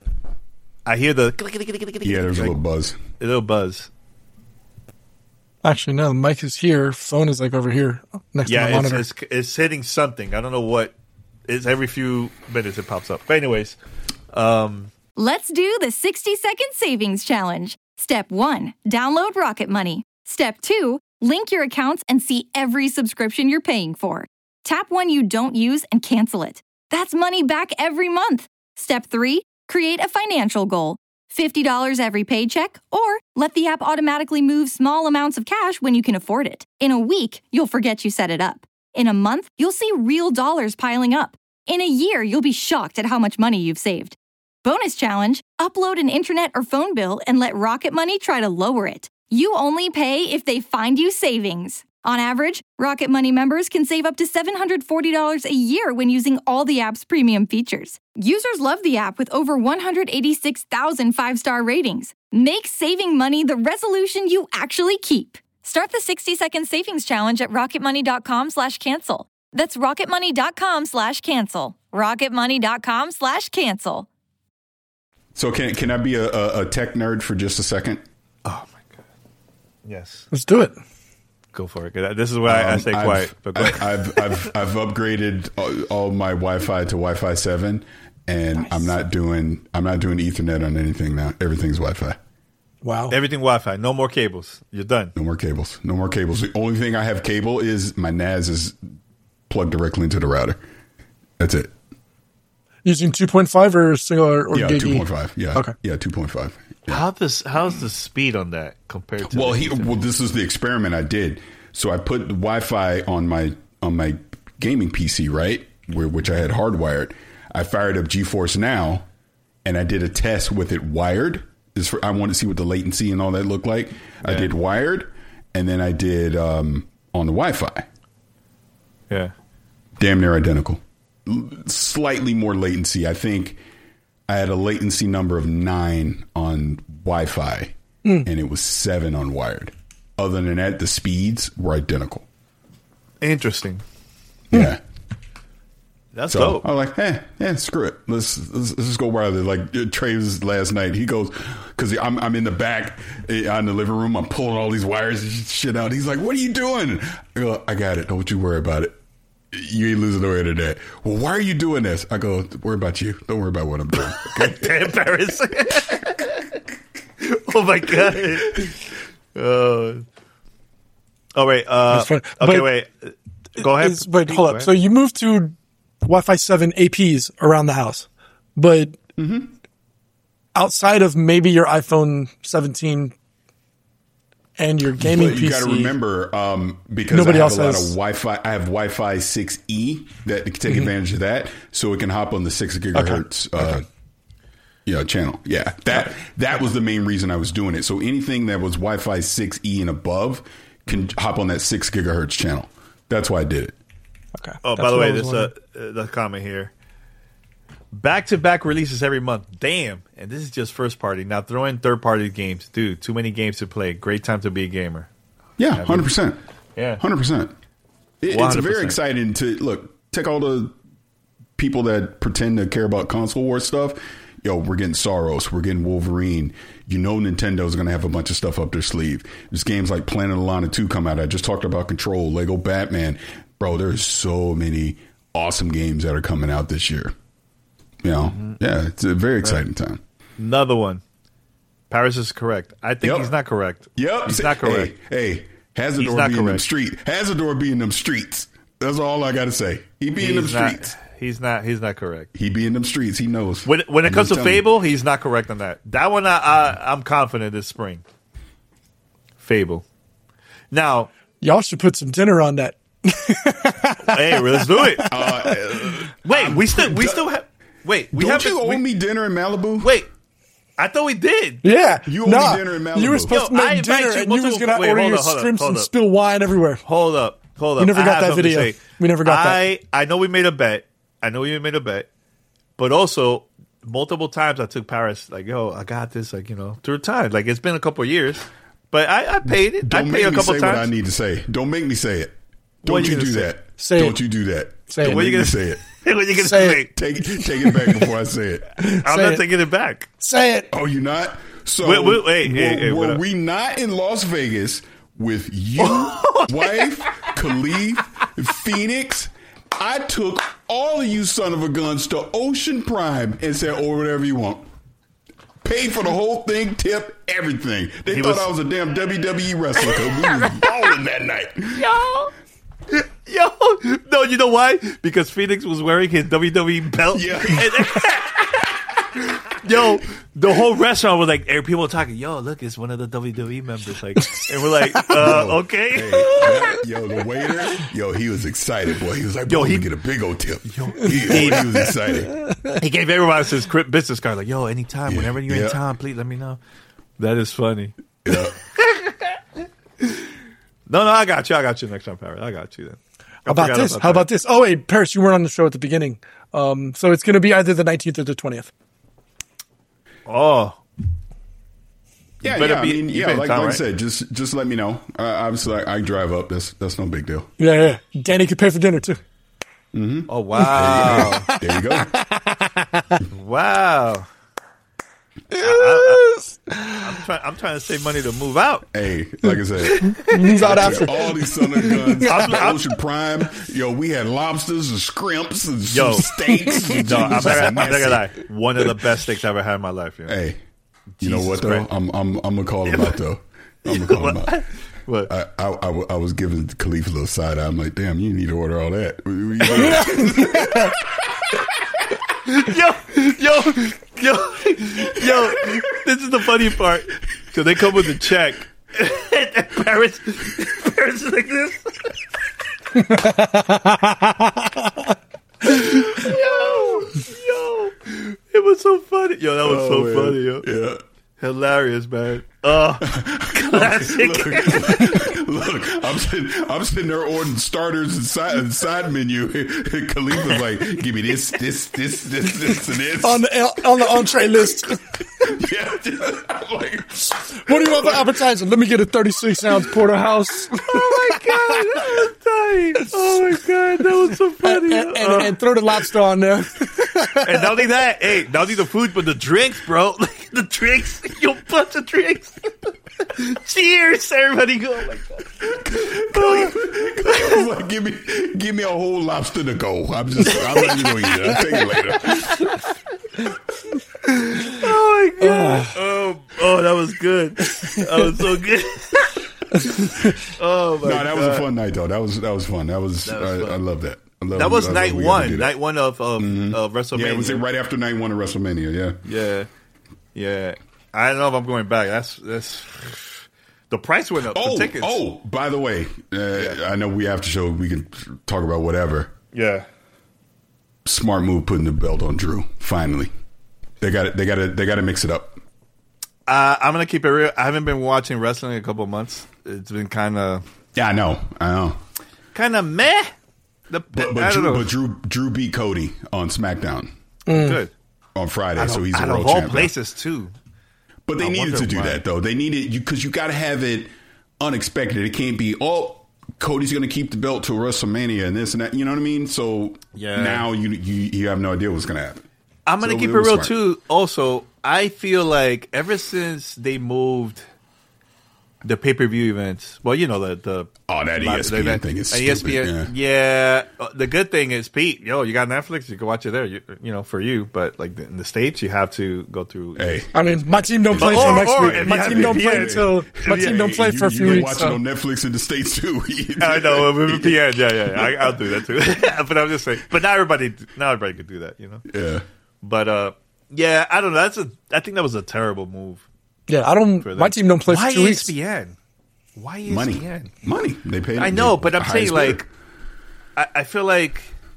I hear the Yeah, there's a little buzz. a little buzz. Actually, no, the mic is here. Phone is like over here next to Yeah, the it's, monitor. it's it's hitting something. I don't know what. It's every few minutes it pops up. But anyways, um, Let's do the sixty second savings challenge. Step one, download Rocket Money. Step two, link your accounts and see every subscription you're paying for. Tap one you don't use and cancel it. That's money back every month. Step three, create a financial goal. fifty dollars every paycheck, or let the app automatically move small amounts of cash when you can afford it. In a week, you'll forget you set it up. In a month, you'll see real dollars piling up. In a year, you'll be shocked at how much money you've saved. Bonus challenge, upload an internet or phone bill and let Rocket Money try to lower it. You only pay if they find you savings. On average, Rocket Money members can save up to seven hundred forty dollars a year when using all the app's premium features. Users love the app with over one hundred eighty-six thousand five-star ratings. Make saving money the resolution you actually keep. Start the sixty second savings challenge at rocketmoney.com slash cancel. That's rocketmoney.com slash cancel. rocketmoney.com slash cancel. So can can I be a, a, a tech nerd for just a second? oh my god, yes, Let's do it. go for it. 'Cause This is why I Um, stay I've- quiet. But go ahead. I've, I've I've upgraded all, all my Wi-Fi to Wi-Fi seven, and I'm not doing I'm not doing Ethernet on anything now. Everything's Wi-Fi. Wow. Everything Wi-Fi, no more cables. You're done. No more cables. No more cables. The only thing I have cable is my N A S is plugged directly into the router. That's it. Using two point five or single or, or Yeah, gig E? two point five. Yeah. Okay. Yeah, two point five. Yeah. How this? How's the speed on that compared to? Well, the he, Ethernet? well, this is the experiment I did. So I put the Wi-Fi on my on my gaming P C, right, where which I had hardwired. I fired up GeForce Now, and I did a test with it wired. Is for I wanted to see what the latency and all that looked like. I Yeah. did wired, and then I did um, on the Wi-Fi. yeah. Damn near identical. L- Slightly more latency. I think I had a latency number of nine on Wi-Fi, and it was seven on wired. Other than that, the speeds were identical. Interesting. Yeah. That's So dope. I was like, eh, yeah, screw it. Let's let's, let's just go wired. Like uh, Trey was last night. He goes, because I'm I'm in the back uh, in the living room. I'm pulling all these wires and shit out. He's like, what are you doing? I go, I got it. Don't you worry about it. You ain't losing no internet. Well, why are you doing this? I go, don't worry about you. Don't worry about what I'm doing. Okay? Damn, Paris. Oh, my God. Uh, oh, wait. Uh, okay, but wait. Go ahead. Is, wait, hold up. So you moved to Wi-Fi seven A Ps around the house, but mm-hmm. outside of maybe your iPhone seventeen and your gaming but you P C, got to remember um, because nobody I have else a lot has... of Wi-Fi. I have Wi-Fi six E that can take mm-hmm. advantage of that, so it can hop on the six gigahertz. Okay. Uh, okay. Yeah, channel. Yeah, that that was the main reason I was doing it. So anything that was Wi-Fi six E and above can hop on that six gigahertz channel. That's why I did it. Okay. Oh, That's by the way, this there's a, uh, the comment here. Back-to-back releases every month. Damn. And this is just first party. Now throw in third-party games. Dude, too many games to play. Great time to be a gamer. Yeah, one hundred percent. Yeah. one hundred percent. It, it's very exciting to, look, take all the people that pretend to care about console war stuff. Yo, we're getting Soros. We're getting Wolverine. You know Nintendo's going to have a bunch of stuff up their sleeve. There's games like Planet of Lana two come out. I just talked about Control, Lego Batman. Bro, there's so many awesome games that are coming out this year. You know? Mm-hmm. Yeah, it's a very exciting time. Another one. Paris is correct. I think yep. he's not correct. Yep. He's not correct. Hey, hey Hazardor be in them streets. Hazardor be in them streets. That's all I got to say. He be in them streets. Not, he's not He's not correct. He be in them streets. He knows. When, when it I'm comes to Fable, you. he's not correct on that. That one, I, I, I'm confident this spring. Fable. Now, y'all should put some dinner on that. Hey, let's do it. Uh, wait, I'm, we still we still have. Wait, we don't have. you owe we, me dinner in Malibu? Wait, I thought we did. Yeah, you owe nah, me dinner in Malibu. You were supposed Yo, to I make dinner, you and you was gonna wait, order your up, shrimps up, and up. spill wine everywhere. Hold up, hold up. We never I got that video. We never got I, that. I know we made a bet. I know we made a bet, but also multiple times I took Paris. Like, yo, I got this. Like, you know, through time. Like, it's been a couple of years, but I, I paid it. Don't I make paid a me couple say times. what I need to say. Don't make me say it. Don't you, you do say? that. Say Don't it. you do that. Say Don't it. make you gonna me say it. What are you gonna say? say? It. Take it, take it back before I say it. I'm say not it. taking it back. Say it. Oh, you not? So wait, wait, wait, were, hey, hey, were we not in Las Vegas with you, wife, Khalif, Phoenix? I took all of you son of a guns to Ocean Prime and said, "Oh, whatever you want." Paid for the whole thing, tip, everything. They he thought was, I was a damn W W E wrestler because we was balling that night. Yo, yo, no, you know why? Because Phoenix was wearing his W W E belt. Yeah. Yo, the whole restaurant was like, people were talking, yo, look, it's one of the W W E members. Like, and we're like, uh, okay. Hey, that, yo, the waiter, yo, he was excited, boy. He was like, yo, he get a big old tip. Yo, he, he was excited. He gave everybody his business card, like, yo, anytime, yeah. whenever you're yeah. in town, please let me know. That is funny. Yeah. no, no, I got you. I got you next time, Paris. I got you then. I How about this? About How about this? Oh, wait, Paris, you weren't on the show at the beginning. Um, so it's going to be either the nineteenth or the twentieth. Oh. Yeah, yeah. I Be, mean, yeah, like, town, like right? I said, just just let me know. Uh, obviously, I, I drive up. That's that's no big deal. Yeah, yeah. Danny could pay for dinner, too. Mm-hmm. Oh, wow. There you go. There you go. Wow. Yes. I, I, I'm trying. I'm trying to save money to move out. Hey, like I said, move out after all these son of guns. Ocean Prime, yo, we had lobsters and scrimps and yo steaks. And no, I'm not, I'm not gonna lie. One of the best steaks I ever had in my life. Yo. Hey, you Jesus know what though? Christ. I'm I'm I'm gonna call him out though. I'm gonna call him out. What? I, I, I, I was giving Khalif a little side eye. I'm like, damn, you need to order all that. yo, yo, yo, yo, this is the funny part. So they come with a check. And Paris, Paris is like this. yo, yo. It was so funny. Yo, that was oh, so man. funny, yo. Yeah. Hilarious, man. Oh, classic. Look, look, I'm sitting, I'm sitting there ordering starters and side, and side menu. Khalif was like, "Give me this, this, this, this, this, and this on the on the entree list." Yeah, I'm like, what do you want for appetizer? Let me get a thirty-six ounce porterhouse. Oh my god, that was dying. Oh my god, that was so funny. And, and, uh, and throw the lobster on there. And not only that, hey, not only the food, but the drinks, bro. The drinks, yo, bunch of drinks. Cheers, everybody go. Oh my god. Cody, Cody was like, give me, give me a whole lobster to go. I'm just, I'm not even going to eat it. I'll take it later. Oh my god! Oh, oh, that was good. That was so good. Oh my god! No, that was a fun night though. That was that was fun. That was, that was I, I love that. I love, that was I night love one. Night one of of, mm-hmm. of WrestleMania. Yeah, it was right after night one of WrestleMania. Yeah, yeah, yeah. I don't know if I'm going back. That's that's the price went up. Oh, for tickets. oh. By the way, uh, yeah. I know we have to show. We can talk about whatever. Yeah. Smart move putting the belt on Drew. Finally, they got it. They got to. They got to mix it up. Uh, I'm gonna keep it real. I haven't been watching wrestling in a couple of months. It's been kind of. Yeah, I know. I know. Kind of meh. The, but, I but, don't Drew, know. but Drew Drew beat Cody on SmackDown. Mm. Good on Friday, out so of, he's a out world of all champion. places too. But they I needed to do why. that though. They needed you because you got to have it unexpected. It can't be oh Cody's going to keep the belt till WrestleMania and this and that. You know what I mean? So yeah. now you you you have no idea what's going to happen. I'm going to so keep it it real smart. too. Also, I feel like ever since they moved the pay per view events, well, you know the the oh that E S P N event, thing is uh, stupid. E S P N, yeah. yeah. The good thing is, Pete, yo, you got Netflix, you can watch it there. You, you know, for you, but like in the States, you have to go through. Hey, I mean, my team don't play Or- until next or week. if My you team have don't V P N. play until my Yeah, team don't play you, for a you few can weeks. watch so. it on Netflix in the States too. I know with V P N, yeah, yeah, yeah. I, I'll do that too. But I'm just saying, but not everybody, not everybody could do that, you know. Yeah, but uh, yeah, I don't know. That's a, I think that was a terrible move. Yeah, I don't. My team don't play Why for two E S weeks. P N? Why E S P N? money, money. They pay. I know, they, but I'm saying highest like, bidder. I, I feel like,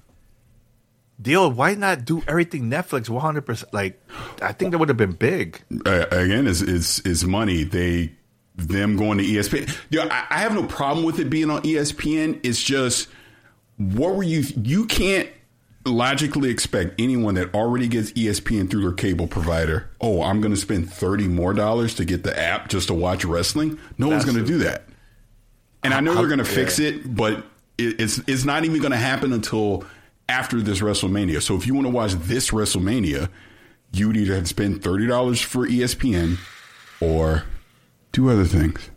deal. Why not do everything Netflix one hundred percent? Like, I think that would have been big. Uh, again, is is is money. They them going to E S P N. Yeah, I, I have no problem with it being on E S P N. It's just what were you? You can't logically expect anyone that already gets E S P N through their cable provider. Oh, I'm going to spend thirty more dollars to get the app just to watch wrestling. No That's one's going to do that. And I know How- they're going to fix yeah. it, but it, it's it's not even going to happen until after this WrestleMania. So if you want to watch this WrestleMania, you would either have to spend thirty dollars for E S P N or do other things.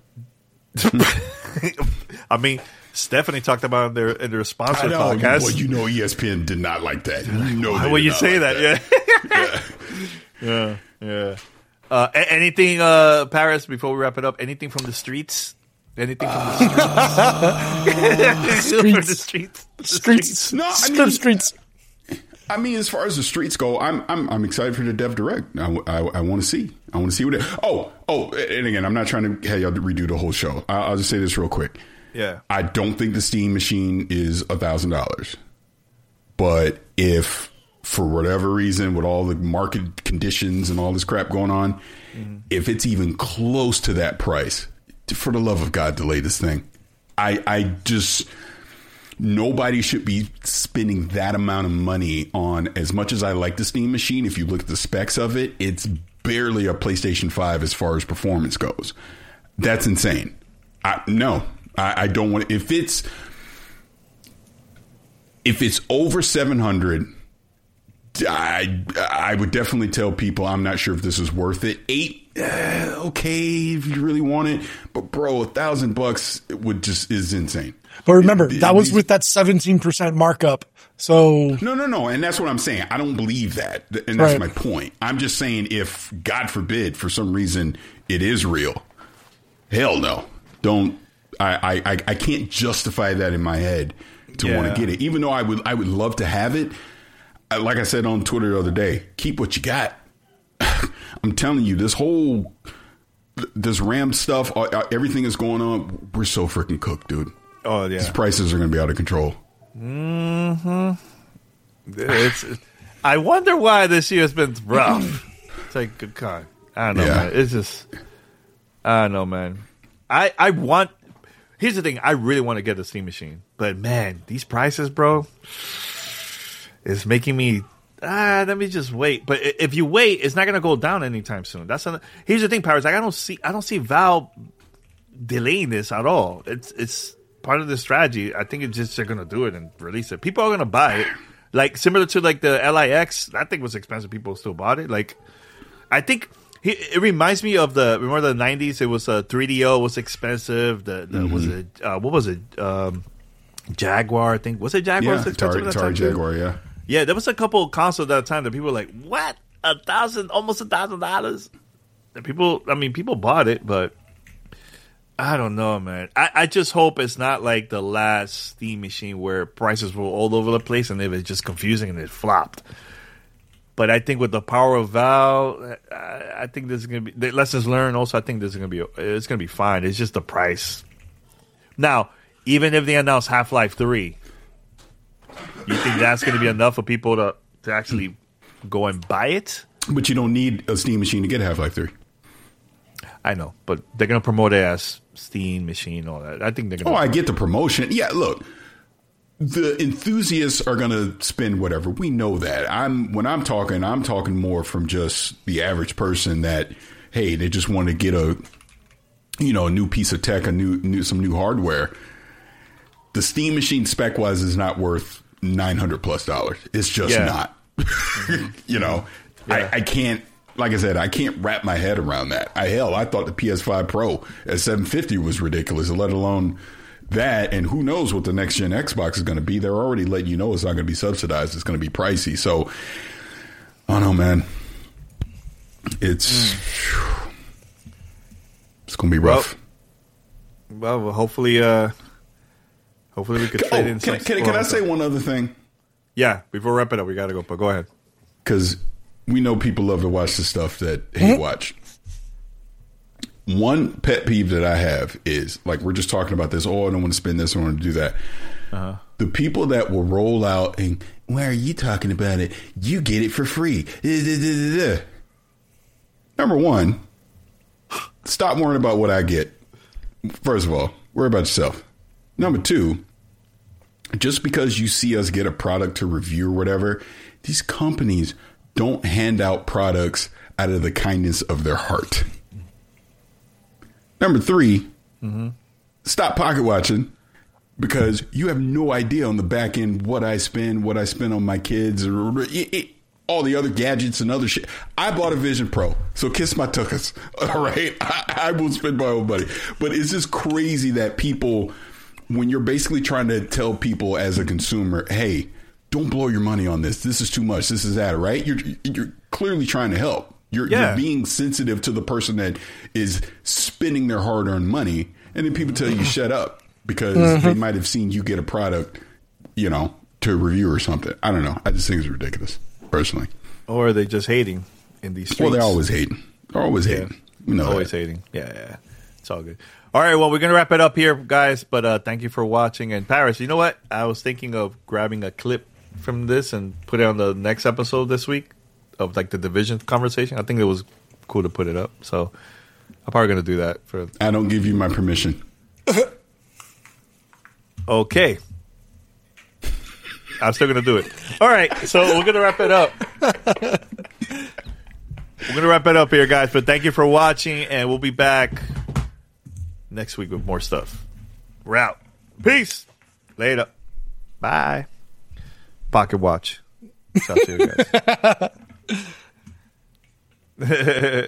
I mean, Stephanie talked about in their in their sponsor I know, podcast. well, you know E S P N did not like that. You know Why they would did you not say like that? Yeah, yeah, yeah. Uh, a- anything, uh, Paris? Before we wrap it up, anything from the streets? Anything from the streets? From the streets. The Streets. No, I Strip mean- streets. I mean, as far as the streets go, I'm I'm I'm excited for the Dev Direct. I, I, I want to see. I want to see what. It, oh, oh, and again, I'm not trying to have y'all redo the whole show. I, I'll just say this real quick. Yeah. I don't think the Steam machine is a thousand dollars, but if for whatever reason, with all the market conditions and all this crap going on, mm-hmm. if it's even close to that price, for the love of God, delay this thing. I I just. Nobody should be spending that amount of money on, as much as I like the Steam machine, if you look at the specs of it, it's barely a PlayStation five as far as performance goes. That's insane. I, no, I, I don't want, if it's, if it's over seven hundred, I, I would definitely tell people I'm not sure if this is worth it. Eight, uh, okay, if you really want it. But bro, a thousand bucks would just is insane. But remember, that was with that seventeen percent markup. So no, no, no. And that's what I'm saying. I don't believe that. And that's Right. my point. I'm just saying if, God forbid, for some reason it is real, hell no. Don't. I, I, I can't justify that in my head to Yeah. want to get it. Even though I would I would love to have it. I- Like I said on Twitter the other day, keep what you got. I'm telling you, this whole this Ram stuff, uh, everything is going on. We're so freaking cooked, dude. Oh yeah. These prices are going to be out of control. Mm-hmm. It's, I wonder why this year has been rough. It's like, good God. I don't know, Yeah. man. It's just, I don't know, man. I, I want, here's the thing. I really want to get a Steam machine. But, man, these prices, bro, is making me, ah, let me just wait. But i- if you wait, it's not going to go down anytime soon. That's a, here's the thing, Paris. Like, I don't see, I don't see Valve delaying this at all. It's, it's, part of the strategy. I think it's just they're gonna do it and release it. People are gonna buy it, like similar to like the L I X. That thing was expensive. People still bought it. Like, I think He, it reminds me of the remember the nineties. It was a uh, three D O was expensive. The, the mm-hmm. was it uh, what was it um, Jaguar? I think was it Jaguar? Yeah, Atari, Atari Jaguar. Yeah, yeah. There was a couple of consoles at that time that people were like, "What? A thousand? Almost a thousand dollars?" And people, I mean, people bought it, but I don't know, man. I, I just hope it's not like the last Steam machine where prices were all over the place and it was just confusing and it flopped. But I think with the power of Valve, I, I think this is going to be the lessons learned. Also, I think this is going to be it's going to be fine. It's just the price. Now, even if they announce Half-Life three, you think that's going to be enough for people to to actually go and buy it? But you don't need a Steam machine to get Half-Life three. I know, but they're going to promote it as Steam machine, all that. I think they're going to. Oh, I get the promotion. Yeah, look. The enthusiasts are going to spend whatever. We know that. I'm when I'm talking, I'm talking more from just the average person that, hey, they just want to get a, you know, a new piece of tech, a new, new some new hardware. The Steam machine spec wise is not worth nine hundred plus dollars. It's just yeah. not. you know, yeah. I, I can't. Like I said, I can't wrap my head around that. I hell, I thought the P S five Pro at seven fifty was ridiculous, let alone. That, and who knows what the next gen Xbox is going to be. They're already letting you know it's not going to be subsidized. It's going to be pricey. So, I don't know, man. It's mm. it's going to be rough. Well, well hopefully, uh, hopefully we could trade oh, in can, some. Can, can I say one other thing? Yeah, before we wrap it up, we got to go. But go ahead, because we know people love to watch the stuff that hate mm-hmm. watch. One pet peeve that I have is, like, we're just talking about this. Oh, I don't want to spend this. I want to do that. Uh-huh. The people that will roll out and, why are you talking about it? You get it for free. Number one, stop worrying about what I get. First of all, worry about yourself. Number two, just because you see us get a product to review or whatever, these companies don't hand out products out of the kindness of their heart. Number three, mm-hmm. stop pocket watching because you have no idea on the back end what I spend, what I spend on my kids, or it, it, all the other gadgets and other shit. I bought a Vision Pro, so kiss my tuchus. All right, I, I will spend my own money. But it's just crazy that people, when you're basically trying to tell people as a consumer, hey, don't blow your money on this. This is too much. This is that, right? You're you're clearly trying to help. You're, yeah. you're being sensitive to the person that is spending their hard-earned money, and then people tell you shut up because mm-hmm. they might have seen you get a product, you know, to review or something. I don't know. I just think it's ridiculous, personally. Or are they just hating in these streets? Well, they're always hating. They're always yeah. hating. You know always that. hating. Yeah, yeah. It's all good. All right, well, we're going to wrap it up here, guys, but uh, thank you for watching. And Paris, you know what? I was thinking of grabbing a clip from this and put it on the next episode this week. Of like the Division conversation. I think it was cool to put it up. So I'm probably going to do that. For I don't give you my permission. Okay. I'm still going to do it. All right. So we're going to wrap it up. We're going to wrap it up here, guys. But thank you for watching. And we'll be back next week with more stuff. We're out. Peace. Later. Bye. Pocket watch. Talk to you guys.